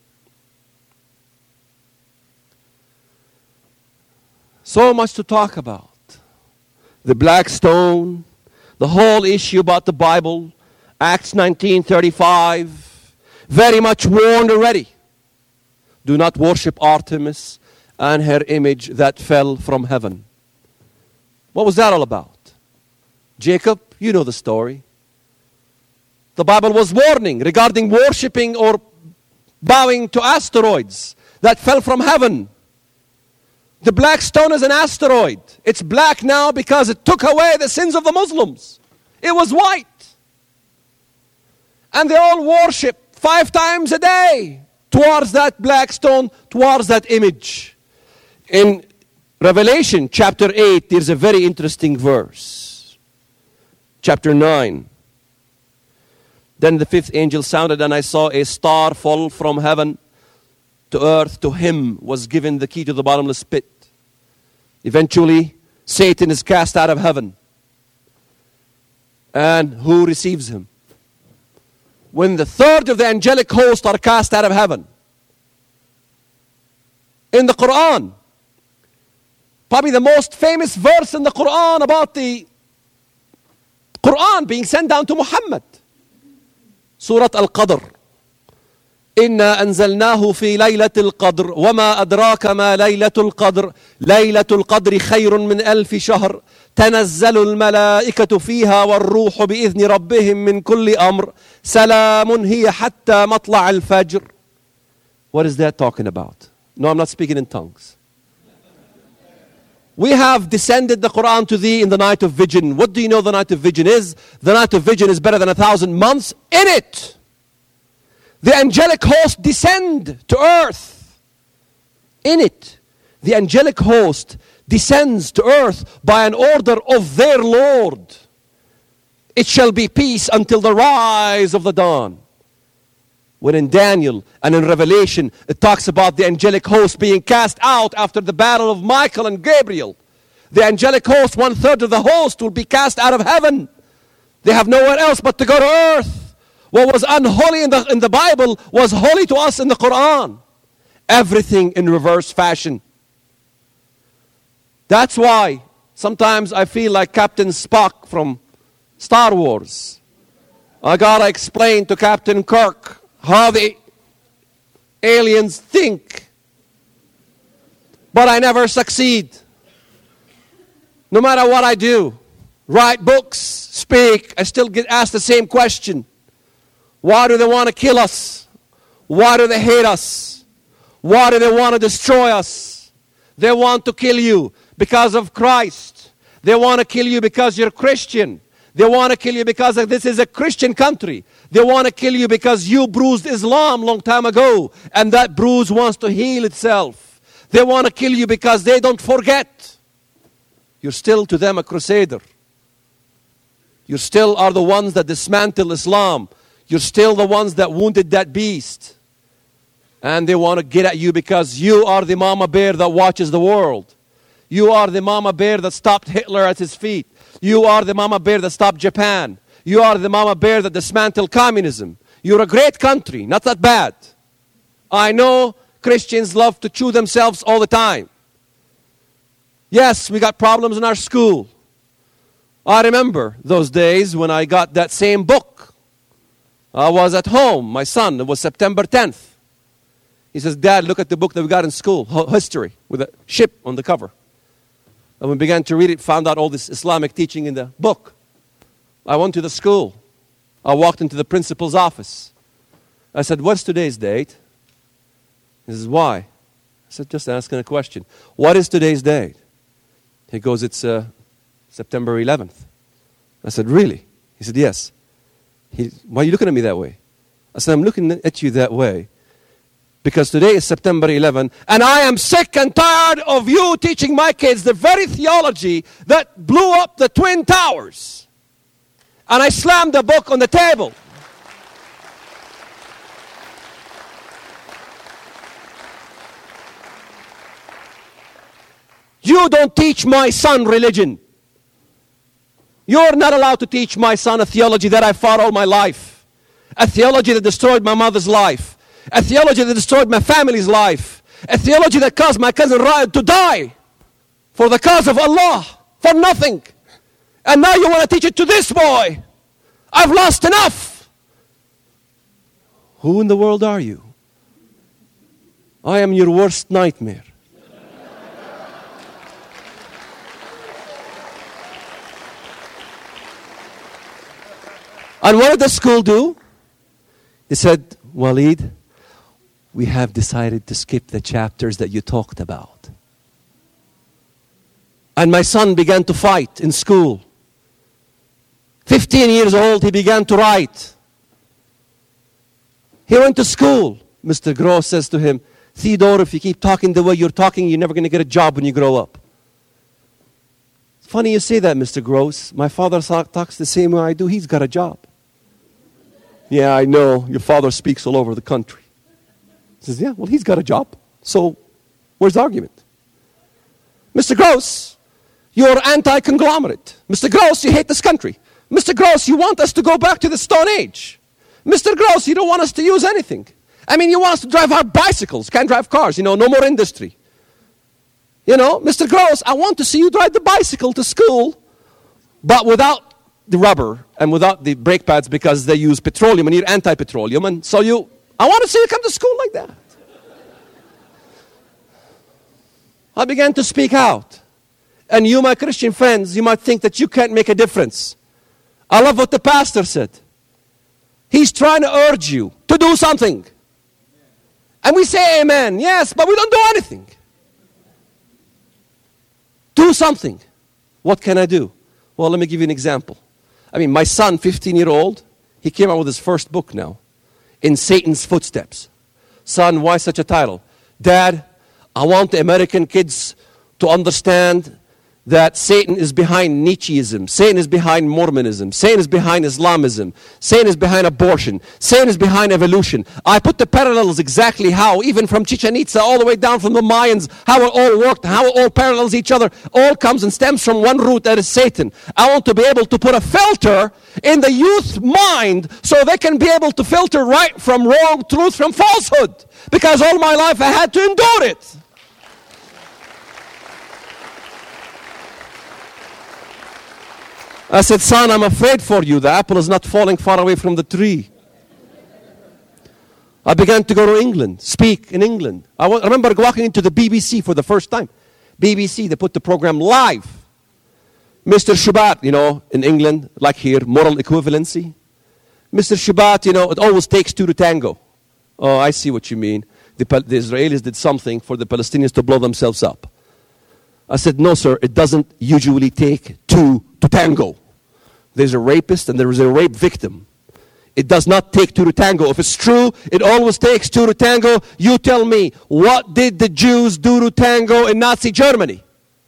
So much to talk about. The black stone, the whole issue about the Bible, Acts nineteen thirty-five, very much warned already. Do not worship Artemis and her image that fell from heaven. What was that all about? Jacob, you know the story. The Bible was warning regarding worshipping or bowing to asteroids that fell from heaven. The black stone is an asteroid. It's black now because it took away the sins of the Muslims. It was white. And they all worship five times a day towards that black stone, towards that image. In Revelation chapter eight, there's a very interesting verse. Chapter nine. Then the fifth angel sounded, and I saw a star fall from heaven to earth. To him was given the key to the bottomless pit. Eventually, Satan is cast out of heaven. And who receives him? When the third of the angelic host are cast out of heaven. In the Quran, probably the most famous verse in the Quran about the Quran being sent down to Muhammad. Surah Al-Qadr. إِنَّا أَنزَلْنَاهُ فِي لَيْلَةِ الْقَدْرِ وَمَا أَدْرَاكَ مَا لَيْلَةُ الْقَدْرِ لَيْلَةُ الْقَدْرِ خَيْرٌ مِّنْ أَلْفِ شَهْرٍ تَنَزَّلُ الْمَلَائِكَةُ فِيهَا وَالرُّوحُ بِإِذْنِ رَبِّهِمْ مِنْ كُلِّ أَمْرٍ سَلَامٌ هِيَ حَتَّى مَطْلَعِ الْفَجْرِ. What is that talking about? No, I'm not speaking in tongues. We have descended the Quran to thee in the night of vision. What do you know the night of vision is? The night of vision is better than a thousand months. In it, the angelic host descend to earth. In it, the angelic host descends to earth by an order of their Lord. It shall be peace until the rise of the dawn. When in Daniel and in Revelation, it talks about the angelic host being cast out after the battle of Michael and Gabriel. The angelic host, one third of the host, will be cast out of heaven. They have nowhere else but to go to earth. What was unholy in the, in the Bible was holy to us in the Quran. Everything in reverse fashion. That's why sometimes I feel like Captain Spock from Star Wars. I gotta explain to Captain Kirk how the aliens think. But I never succeed. No matter what I do, write books, speak, I still get asked the same question. Why do they want to kill us? Why do they hate us? Why do they want to destroy us? They want to kill you because of Christ. They want to kill you because you're Christian. They want to kill you because this is a Christian country. They want to kill you because you bruised Islam long time ago, and that bruise wants to heal itself. They want to kill you because they don't forget. You're still to them a crusader. You still are the ones that dismantle Islam. You're still the ones that wounded that beast. And they want to get at you because you are the mama bear that watches the world. You are the mama bear that stopped Hitler at his feet. You are the mama bear that stopped Japan. You are the mama bear that dismantled communism. You're a great country, not that bad. I know Christians love to chew themselves all the time. Yes, we got problems in our school. I remember those days when I got that same book. I was at home, my son, it was September tenth. He says, Dad, look at the book that we got in school, history, with a ship on the cover. And we began to read it, found out all this Islamic teaching in the book. I went to the school. I walked into the principal's office. I said, what's today's date? He says, why? I said, just asking a question. What is today's date? He goes, it's uh, September eleventh. I said, really? He said, yes. He, why are you looking at me that way? I said, I'm looking at you that way because today is September eleventh, and I am sick and tired of you teaching my kids the very theology that blew up the Twin Towers. And I slammed the book on the table. You don't teach my son religion. You're not allowed to teach my son a theology that I fought all my life. A theology that destroyed my mother's life. A theology that destroyed my family's life. A theology that caused my cousin Ryan to die for the cause of Allah, for nothing. And now you want to teach it to this boy. I've lost enough. Who in the world are you? I am your worst nightmare. And what did the school do? They said, Waleed, we have decided to skip the chapters that you talked about. And my son began to fight in school. fifteen years old, he began to write. He went to school. Mister Gross says to him, Theodore, if you keep talking the way you're talking, you're never going to get a job when you grow up. It's funny you say that, Mister Gross. My father talks the same way I do. He's got a job. Yeah, I know. Your father speaks all over the country. He says, yeah, well, he's got a job. So where's the argument? Mister Gross, you're anti-conglomerate. Mister Gross, you hate this country. Mister Gross, you want us to go back to the Stone Age. Mister Gross, you don't want us to use anything. I mean, you want us to drive our bicycles, can't drive cars, you know, no more industry. You know, Mister Gross, I want to see you drive the bicycle to school, but without the rubber and without the brake pads because they use petroleum and you're anti-petroleum. And so you, I want to see you come to school like that. I began to speak out. And you, my Christian friends, you might think that you can't make a difference. I love what the pastor said. He's trying to urge you to do something. And we say amen, yes, but we don't do anything. Do something. What can I do? Well, let me give you an example. I mean, my son, fifteen-year-old, he came out with his first book now, In Satan's Footsteps. Son, why such a title? Dad, I want the American kids to understand that Satan is behind Nietzscheism. Satan is behind Mormonism. Satan is behind Islamism. Satan is behind abortion. Satan is behind evolution. I put the parallels exactly how, even from Chichen Itza all the way down from the Mayans, how it all worked, how it all parallels each other, all comes and stems from one root, that is Satan. I want to be able to put a filter in the youth mind so they can be able to filter right from wrong, truth from falsehood. Because all my life I had to endure it. I said, son, I'm afraid for you. The apple is not falling far away from the tree. I began to go to England, speak in England. I remember walking into the B B C for the first time. B B C, they put the program live. Mister Shubat, you know, in England, like here, moral equivalency. Mister Shubat, you know, it always takes two to tango. Oh, I see what you mean. The, the Israelis did something for the Palestinians to blow themselves up. I said, no, sir, it doesn't usually take two to tango. There's a rapist and there is a rape victim. It does not take two to tango. If it's true, it always takes two to tango. You tell me, what did the Jews do to tango in Nazi Germany?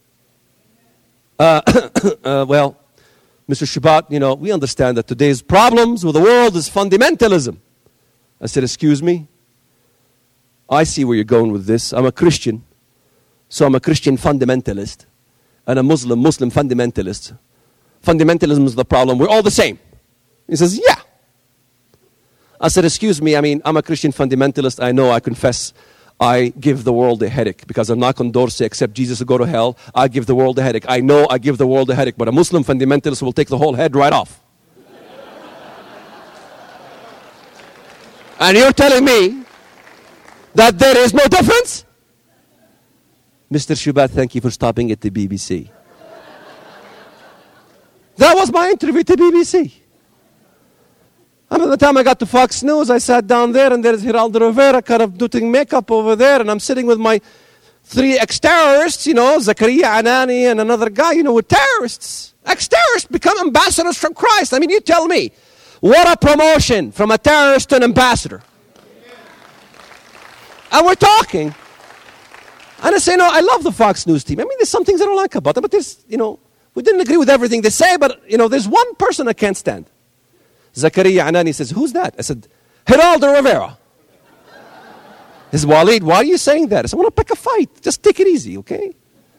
Uh, uh, well, Mister Shabbat, you know, we understand that today's problems with the world is fundamentalism. I said, excuse me? I see where you're going with this. I'm a Christian. So I'm a Christian fundamentalist and a Muslim, Muslim fundamentalist. Fundamentalism is the problem. We're all the same. He says, yeah. I said, excuse me, I mean, I'm a Christian fundamentalist. I know, I confess, I give the world a headache because I'm not going to say accept Jesus or go to hell. I give the world a headache. I know I give the world a headache, but a Muslim fundamentalist will take the whole head right off. And you're telling me that there is no difference? Mister Shubat, thank you for stopping at the B B C. That was my interview at the B B C. And by the time I got to Fox News, I sat down there, and there's Geraldo Rivera kind of doing makeup over there, and I'm sitting with my three ex-terrorists, you know, Zakaria Anani and another guy, you know, with terrorists. Ex-terrorists become ambassadors from Christ. I mean, you tell me, what a promotion from a terrorist to an ambassador. And we're talking. And I say, no, I love the Fox News team. I mean, there's some things I don't like about them, but there's, you know, we didn't agree with everything they say, but, you know, there's one person I can't stand. Zakaria Anani says, who's that? I said, Geraldo Rivera. He says, Waleed, why are you saying that? I said, I want to pick a fight. Just take it easy, okay?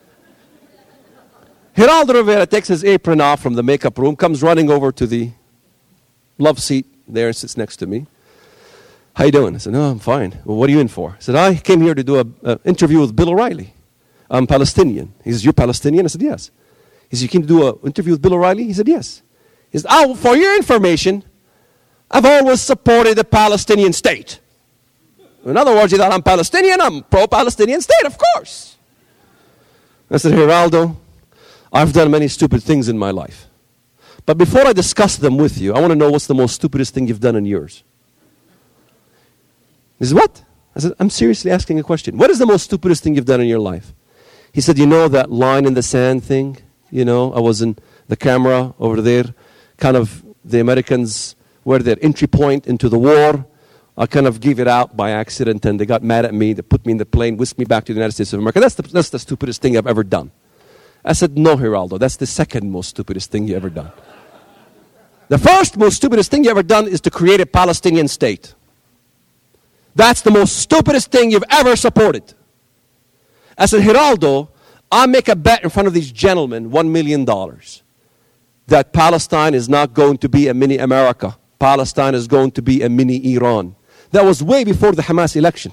Geraldo Rivera takes his apron off from the makeup room, comes running over to the love seat there and sits next to me. How you doing? I said, no, I'm fine. Well, what are you in for? I said, I came here to do an interview with Bill O'Reilly. I'm Palestinian. He says, you're Palestinian? I said, yes. He said, you came to do an interview with Bill O'Reilly? He said, yes. He said, oh, for your information, I've always supported the Palestinian state. In other words, you thought I'm Palestinian, I'm pro-Palestinian state, of course. I said, Geraldo, I've done many stupid things in my life. But before I discuss them with you, I want to know what's the most stupidest thing you've done in yours. He said, what? I said, I'm seriously asking a question. What is the most stupidest thing you've done in your life? He said, you know that line in the sand thing? You know, I was in the camera over there. Kind of the Americans were their entry point into the war. I kind of gave it out by accident, and they got mad at me. They put me in the plane, whisked me back to the United States of America. That's the, that's the stupidest thing I've ever done. I said, no, Geraldo, that's the second most stupidest thing you ever done. The first most stupidest thing you ever done is to create a Palestinian state. That's the most stupidest thing you've ever supported. I said, Geraldo, I make a bet in front of these gentlemen, one million dollars, that Palestine is not going to be a mini America. Palestine is going to be a mini Iran. That was way before the Hamas election.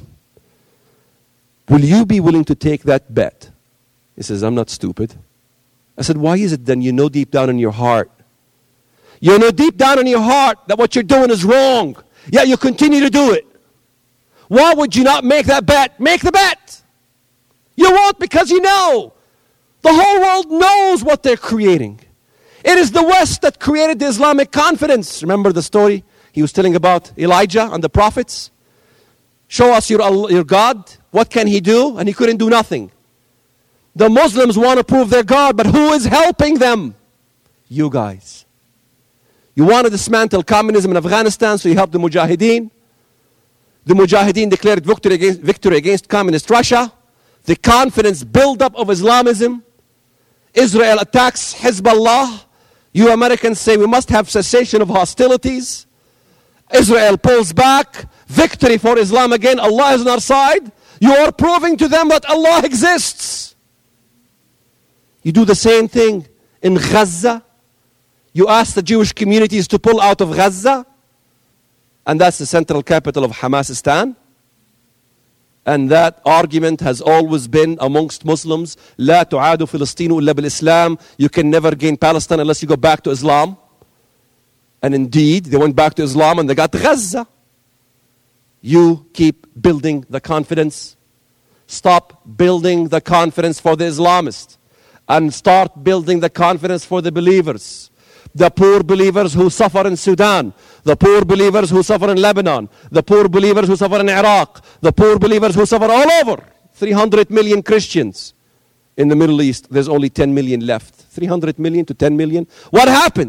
Will you be willing to take that bet? He says, I'm not stupid. I said, why is it then you know deep down in your heart? You know deep down in your heart that what you're doing is wrong, yet you continue to do it. Why would you not make that bet? Make the bet. You won't because you know. The whole world knows what they're creating. It is the West that created the Islamic confidence. Remember the story he was telling about Elijah and the prophets? Show us your, your God. What can he do? And he couldn't do nothing. The Muslims want to prove their God, but who is helping them? You guys. You want to dismantle communism in Afghanistan, so you help the Mujahideen. The Mujahideen declared victory against, victory against communist Russia. The confidence build-up of Islamism. Israel attacks Hezbollah. You Americans say we must have cessation of hostilities. Israel pulls back. Victory for Islam again. Allah is on our side. You are proving to them that Allah exists. You do the same thing in Gaza. You ask the Jewish communities to pull out of Gaza. And that's the central capital of Hamasistan. And that argument has always been amongst Muslims. لا تعاد فلسطين إلا بالإسلام. You can never gain Palestine unless you go back to Islam. And indeed, they went back to Islam and they got Gaza. You keep building the confidence. Stop building the confidence for the Islamists. And start building the confidence for the believers. The poor believers who suffer in Sudan. The poor believers who suffer in Lebanon. The poor believers who suffer in Iraq. The poor believers who suffer all over. three hundred million Christians in the Middle East. There's only ten million left. three hundred million to ten million. What happened?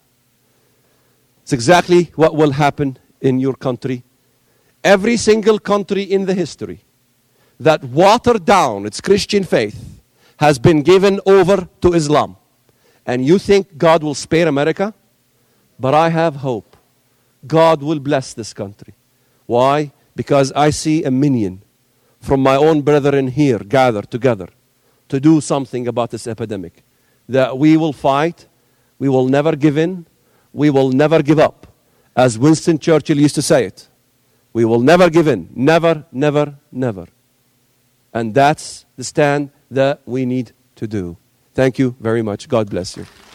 It's exactly what will happen in your country. Every single country in the history that watered down its Christian faith has been given over to Islam. And you think God will spare America? But I have hope. God will bless this country. Why? Because I see a minion from my own brethren here gathered together to do something about this epidemic. That we will fight, we will never give in, we will never give up. As Winston Churchill used to say it, we will never give in. Never, never, never. And that's the stand that we need to do. Thank you very much. God bless you.